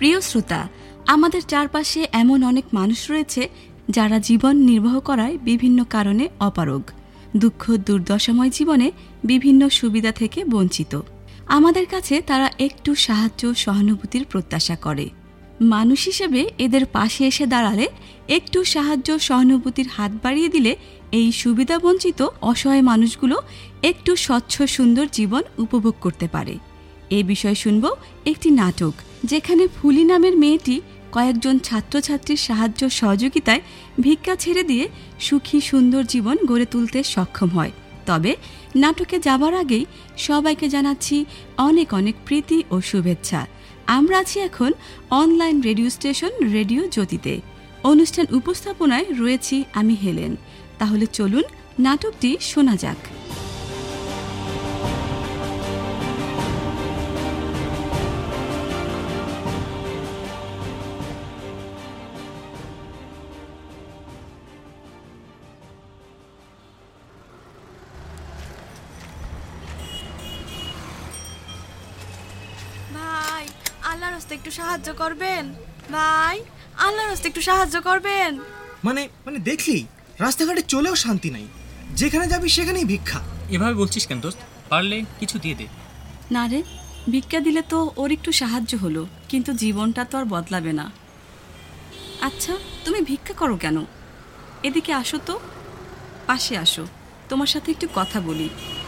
প্রিয় শ্রোতা, আমাদের চারপাশে এমন অনেক মানুষ রয়েছে যারা জীবন নির্বাহ করায় বিভিন্ন কারণে অপারগ, দুঃখ দুর্দশাময় জীবনে বিভিন্ন সুবিধা থেকে বঞ্চিত। আমাদের কাছে তারা একটু সাহায্য সহানুভূতির প্রত্যাশা করে। মানুষ হিসেবে এদের পাশে এসে দাঁড়ালে, একটু সাহায্য সহানুভূতির হাত বাড়িয়ে দিলে এই সুবিধা বঞ্চিত অসহায় মানুষগুলো একটু স্বচ্ছ সুন্দর জীবন উপভোগ করতে পারে। এই বিষয়ে শুনব একটি নাটক, যেখানে ফুলি নামের মেয়েটি কয়েকজন ছাত্রছাত্রীর সাহায্য সহযোগিতায় ভিক্ষা ছেড়ে দিয়ে সুখী সুন্দর জীবন গড়ে তুলতে সক্ষম হয়। তবে নাটকে যাবার আগেই সবাইকে জানাচ্ছি অনেক অনেক প্রীতি ও শুভেচ্ছা। আমরা আছি এখন অনলাইন রেডিও স্টেশন রেডিও জ্যোতিতে। অনুষ্ঠান উপস্থাপনায় রয়েছি আমি হেলেন। তাহলে চলুন নাটকটি শোনা যাক। ভাই, আল্লাহর রাস্তায় একটু সাহায্য করবেন। ভাই, আল্লাহর রাস্তায় একটু সাহায্য করবেন। মানে দেখলি রাস্তাঘাটে চলেও শান্তি নাই, যেখানে যাবি সেখানেই ভিক্ষা। এভাবে বলছিস কেন দোস্ত? পারলে কিছু দিয়ে দে। না রে, ভিক্ষা দিলে তো ওর একটু সাহায্য হলো, কিন্তু জীবনটা তো আর বদলাবে না। আচ্ছা, তুমি ভিক্ষা করো কেন? এদিকে আসো তো, পাশে আসো, তোমার সাথে একটু কথা বলি।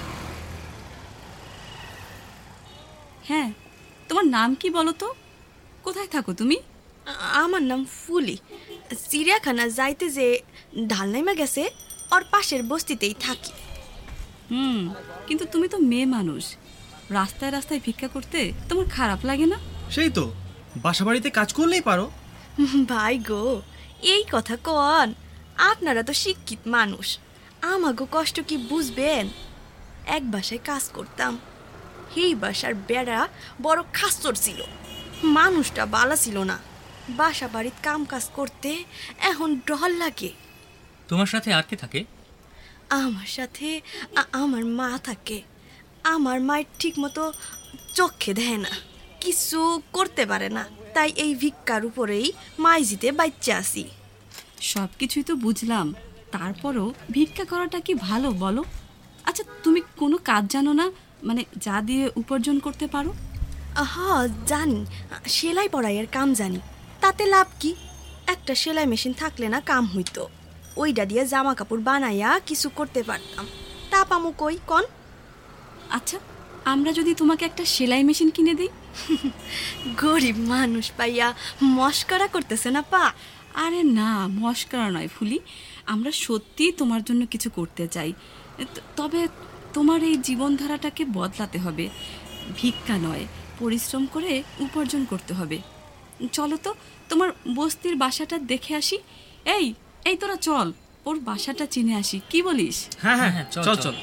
হ্যাঁ, তোমার নাম কি বলো তো? কোথায় থাকো তুমি? আমার নাম ফুলি। চিড়িয়াখানা যাইতে যে ঢাল নাইমা গেছে, ওর পাশের বস্তিতেই থাকি। কিন্তু তুমি তো মেয়ে মানুষ, রাস্তায় রাস্তায় ভিক্ষা করতে তোমার খারাপ লাগে না? সেই তো, বাসা বাড়িতে কাজ করলেই পারো। ভাই গো, এই কথা কন? আপনারা তো শিক্ষিত মানুষ, আমাগো কষ্ট কি বুঝবেন? এক বাসায় কাজ করতাম, এই বাসার বেড়া বড় খাস্তর ছিল, মানুষটা বালা ছিল না। বাসা বাড়ির কাম কাজ করতে এখন ডর লাগে। তোমার সাথে আর কে থাকে? আমার সাথে আমার মা থাকে। আমার মায়ের ঠিক মতো চোখে দেয় না, কিছু করতে পারে না, তাই এই ভিক্ষার উপরেই মাইজিতে বাচ্চা আছি। সব কিছুই তো বুঝলাম, তারপরও ভিক্ষা করাটা কি ভালো বলো? আচ্ছা, তুমি কোনো কাজ জানো না, মানে যা দিয়ে উপার্জন করতে পারো? জানি, সেলাই পড়াইয়ের কাম জানি। তাতে লাভ কি? একটা সেলাই মেশিন থাকলে না কাম হইতো, ওইটা দিয়ে জামা কাপড় বানাইয়া কিছু করতে পারতাম। তা পামু কই কন? আচ্ছা, আমরা যদি তোমাকে একটা সেলাই মেশিন কিনে দিই? গরিব মানুষ পাইয়া মস্করা করতেছে না পা? আরে না, মস্করা নয় ফুলি, আমরা সত্যি তোমার জন্য কিছু করতে চাই। তবে তোমার এই জীবনধারাটাকে বদলাতে হবে। ভিক্ষা নয়, পরিশ্রম করে উপার্জন করতে হবে। চলো তো, তোমার বস্তির বাসাটা দেখে আসি। এই তোরা চল, ওর বাসাটা চিনে আসি, কি বলিস? হ্যাঁ হ্যাঁ, চল চল।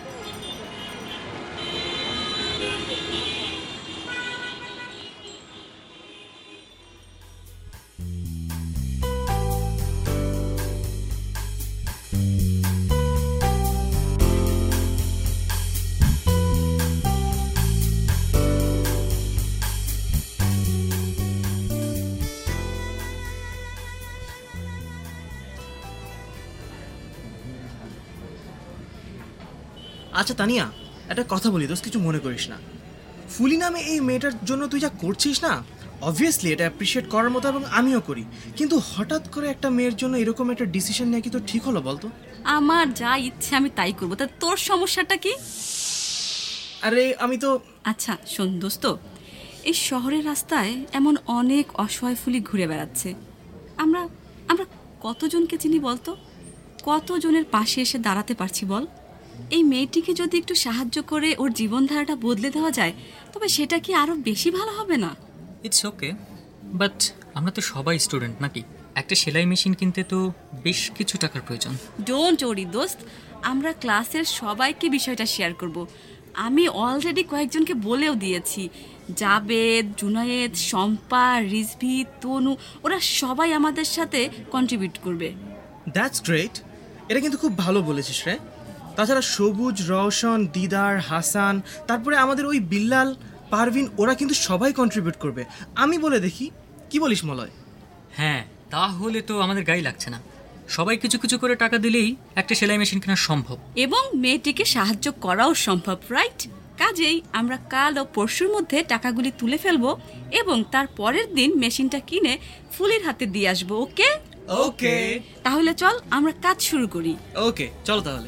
আচ্ছা তানিয়া, একটা কথা বলি দোস্ত, কিছু মনে করিস না। ফুলি নামে এই মেয়েটার জন্য তুই যা করছিস না, অবভিয়াসলি এটা অ্যাপ্রিশিয়েট করার মতো, এবং আমিও করি। কিন্তু হঠাৎ করে একটা মেয়ের জন্য এরকম একটা ডিসিশন নেওয়া কি তো ঠিক হলো বলতো? আমার যা ইচ্ছে আমি তাই করবো, তা তোর সমস্যাটা কি? আরে আমি তো... আচ্ছা শোন দোস্ত, এই শহরের রাস্তায় এমন অনেক অসহায় ফুলি ঘুরে বেড়াচ্ছে। আমরা আমরা কতজনকে চিনি বলতো? কতজনের পাশে এসে দাঁড়াতে পারছি বল? এই মেয়েটিকে যদি একটু সাহায্য করে ওর জীবনধারাটা বদলে দেওয়া যায়, তবে সেটা কি আরো বেশি ভালো হবে না? ইটস ওকে, বাট আমরা তো সবাই স্টুডেন্ট নাকি? একটা সেলাই মেশিন কিনতে তো বেশ কিছু টাকার প্রয়োজন। ডোন্ট ওরি দোস্ত, আমরা ক্লাসের সবাইকে বিষয়টা শেয়ার করব। আমি অলরেডি কয়েকজনকে বলেও দিয়েছি, জাবেদ, জুনায়েদ, শম্পা, রিজভি, তনু, ওরা সবাই আমাদের সাথে কন্ট্রিবিউট করবে। দ্যাটস গ্রেট, এটা কিন্তু খুব ভালো বলেছিস রে। তাছাড়া সবুজ, রওশন, দিদার, হাসান, তারপরে আমাদের ওই বিল্লাল, পারভিন, ওরা কিন্তু সবাই কন্ট্রিবিউট করবে। আমি বলে দেখি কি বলিস মলয়? হ্যাঁ, তাহলে তো আমাদের গায়ে লাগছে না। সবাই কিছু কিছু করে টাকা দিলেই একটা সেলাই মেশিন কেনা সম্ভব, এবং মেয়েটিকে সাহায্য করাও সম্ভব, রাইট? কাজেই আমরা কাল ও পরশুর মধ্যে টাকাগুলি তুলে ফেলবো এবং তার পরের দিন মেশিনটা কিনে ফুলির হাতে দিয়ে আসবো। ওকে? ওকে তাহলে চল আমরা কাজ শুরু করি। ওকে, চলো তাহলে।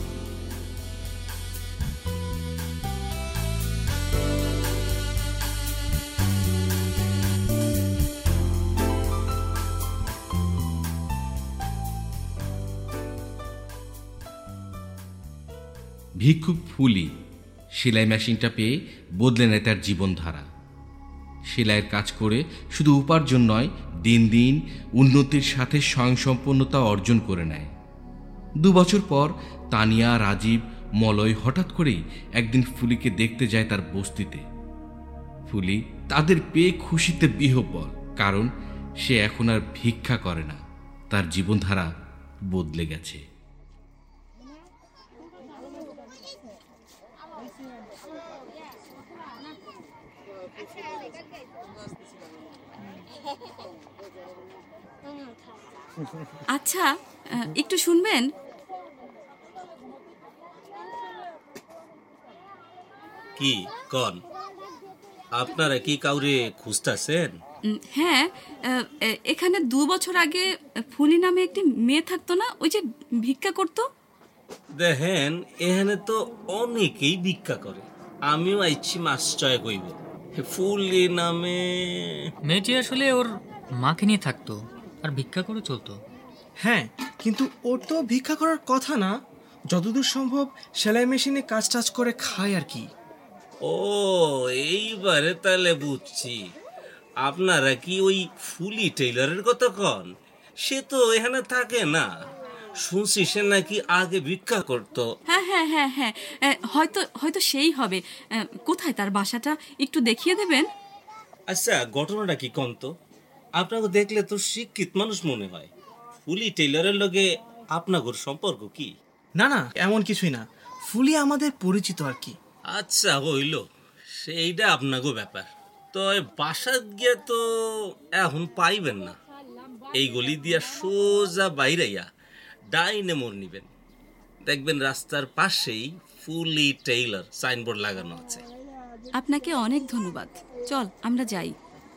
ভিক্ষুক ফুলি সেলাই মেশিনটা পেয়ে বদলে নেয় তার জীবনধারা। সেলাইয়ের কাজ করে শুধু উপার্জন নয়, দিন দিন উন্নতির সাথে স্বয়ংসম্পন্নতা অর্জন করে নেয়। 2 বছর পর তানিয়া, রাজীব, মলয় হঠাৎ করেই একদিন ফুলিকে দেখতে যায় তার বস্তিতে। ফুলি তাদের পেয়ে খুশিতে বিহ্বল, কারণ সে এখন আর ভিক্ষা করে না, তার জীবনধারা বদলে গেছে। আচ্ছা, একটু শুনবেন? কি কন, আপনারা কি কাউরে খুঁজতেছেন? হ্যাঁ, এখানে 2 বছর আগে ফুলি নামে একটি মেয়ে থাকতো না, ওই যে ভিক্ষা করতো? দেখেন, এখানে তো অনেকেই ভিক্ষা করে, আমিও আইছি মাস চয় কইব। ফুলি নামে মেয়েটি আসলে ওর মাকে নিয়ে থাকতো আর ভিক্ষা করে চলতো। হ্যাঁ, কিন্তু ওর তো ভিক্ষা করার কথা না, যতদূর সম্ভব সেলাই মেশিনে কাজ টাজ করে খায় আর কি। ও, এইবারে তাহলে বুঝছি। আপনারা কি ওই ফুলি টেইলারের কথা কন? সে তো এখানে থাকে না, শুনছি সে নাকি আগে ভিক্ষা করতো। হ্যাঁ হ্যাঁ হ্যাঁ হ্যাঁ, হয়তো সেই হবে। কোথায় তার বাসাটা একটু দেখিয়ে দেবেন? আচ্ছা, ঘটনাটা কি কন তো? আপনাকে দেখলে তো শিক্ষিত মানুষ মনে হয়। ফুলি টেইলারের লগে আপনাদের সম্পর্ক কি? না না, এমন কিছুই না, ফুলি আমাদের পরিচিত আর কি। আচ্ছা, হইল, সেইটা আপনাকে ব্যাপার। তো বাসা গিয়ে তো এখন পাইবেন না, এই গলি দিয়া সোজা বাইরাইয়া ডাইনে মোড় নিবেন, দেখবেন রাস্তার পাশেই ফুলি টেইলার সাইনবোর্ড লাগানো আছে। আপনাকে অনেক ধন্যবাদ। চল আমরা যাই।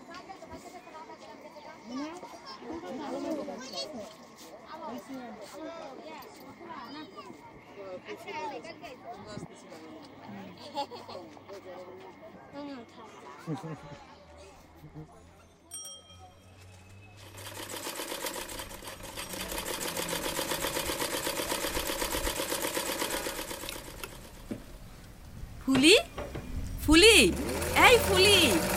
ফুলি, ফুলি, এই ফুলি।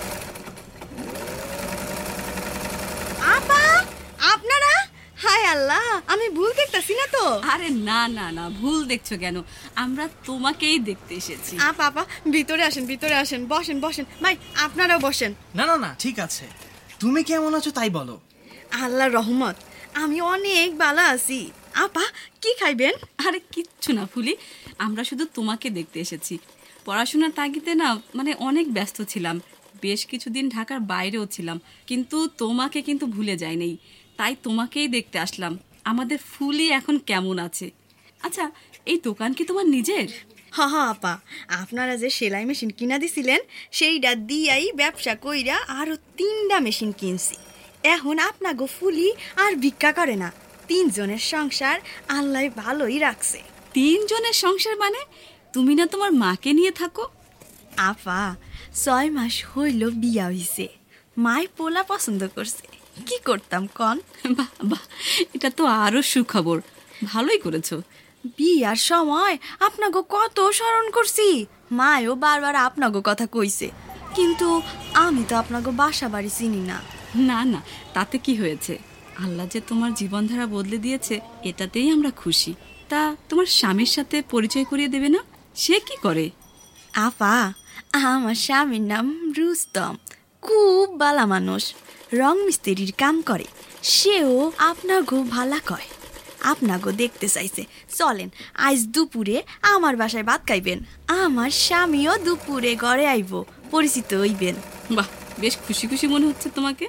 আপা, আপনারা? হায় আল্লাহ, আমি ভুল দেখতাছি না তো? আরে না না না, ভুল দেখছো কেন? আমরা তোমাকেই দেখতে এসেছি। আপা, ভিতরে আসেন, ভিতরে আসেন, বসেন বসেন। ভাই, আপনারাও বসেন। না না না, ঠিক আছে, তুমি কেমন আছো তাই বলো। আল্লাহর রহমত, আমি অনেক ভালো আছি। আপা, কি খাইবেন? আরে কিচ্ছু না ফুলি, আমরা শুধু তোমাকে দেখতে এসেছি। পড়াশোনার তাগিদে না, মানে অনেক ব্যস্ত ছিলাম, বেশ কিছুদিন ঢাকার বাইরেও ছিলাম, কিন্তু তোমাকে কিন্তু ভুলে যাইনি, তাই তোমাকেই দেখতে আসলাম। আমাদের ফুলি এখন কেমন আছে? আচ্ছা, এই দোকান কি তোমার নিজের? হ আপা, আপনারা যে সেলাই মেশিন কিনা দিছিলেন, সেইটা দিয়াই ব্যবসা কইরা আরো 3টা মেশিন কিনছি। এখন আপনাগো ফুলি আর ভিক্ষা করে না, 3 জনের সংসার আল্লাহ ভালোই রাখছে। 3 জনের সংসার মানে? তুমি না তোমার মাকে নিয়ে থাকো? আপা, 6 মাস হইল বিয়া হইছে, মায় পোলা পছন্দ করছে, কি করতাম কন? বাহ বাহ, এটা তো আরো সুখবর, ভালোই করেছো। বিয়ার সময় আপনাগো কত স্মরণ করছি, মায়ও বারবার আপনাগো কথা কইছে, কিন্তু আমি তো আপনাগো বাসা বাড়ি চিনি না। না না, তাতে কি হয়েছে? আল্লাহ যে তোমার জীবনধারা বদলে দিয়েছে, এটাতেই আমরা খুশি। তা তোমার স্বামীর সাথে পরিচয় করিয়ে দেবে না? সে কি করে? আপা, আমার স্বামীর নাম রুস্তম, খুব ভালো মানুষ, রং মিস্ত্রির কাম করে। সেও আপনাগো ভালা কয়, আপনাগো দেখতে চাইছে। চলেন, আজ দুপুরে আমার বাসায় ভাত খাইবেন, আমার স্বামীও দুপুরে ঘরে আইব, পরিচিত হইবেন। বাহ, বেশ খুশি খুশি মনে হচ্ছে তোমাকে।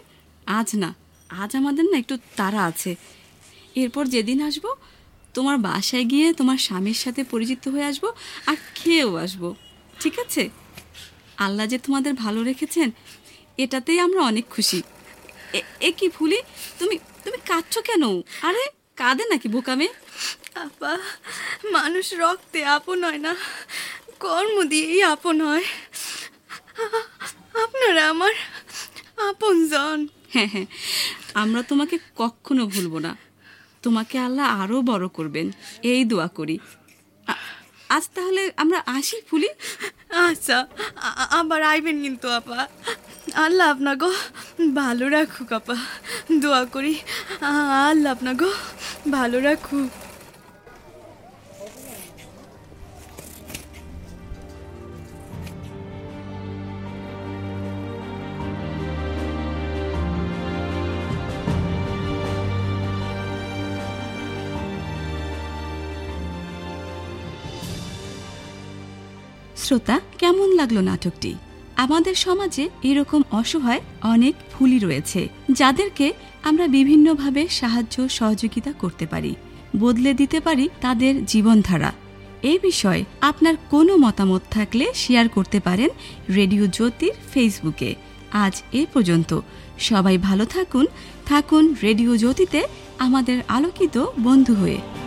আজ না, আজ আমাদের না একটু তাড়া আছে। এরপর যেদিন আসবো তোমার বাসায় গিয়ে তোমার স্বামীর সাথে পরিচিত হয়ে আসবো আর খেয়েও আসবো, ঠিক আছে? আল্লাহ যে তোমাদের ভালো রেখেছেন এটাতেই আমরা অনেক খুশি। এ কি ফুলি, তুমি তুমি কাঁদছো কেন? আরে কাঁদে নাকি বোকামে? আপা, মানুষ রক্তে আপন হয় না, কর্ম দিয়েই আপন হয়। আপনারা আমার আপনজন। হ্যাঁ হ্যাঁ, আমরা তোমাকে কখনো ভুলবো না। তোমাকে আল্লাহ আরও বড় করবেন এই দোয়া করি। আজ তাহলে আমরা আসি ফুলি। আচ্ছা, আবার আইবেন কিন্তু আপা। আল্লাহ আপনাগো ভালো রাখুক আপা, দোয়া করি আল্লাহ আপনাগো ভালো রাখুক। শ্রোতা, কেমন লাগলো নাটকটি? আমাদের সমাজে এরকম অসহায় অনেক ফুলি রয়েছে যাদেরকে আমরা বিভিন্নভাবে সাহায্য সহযোগিতা করতে পারি, বদলে দিতে পারি তাদের জীবনধারা। এই বিষয়ে আপনার কোনো মতামত থাকলে শেয়ার করতে পারেন রেডিও জ্যোতির ফেসবুকে। আজ এ পর্যন্ত। সবাই ভালো থাকুন, থাকুন রেডিও জ্যোতিতে আমাদের আলোকিত বন্ধু হয়ে।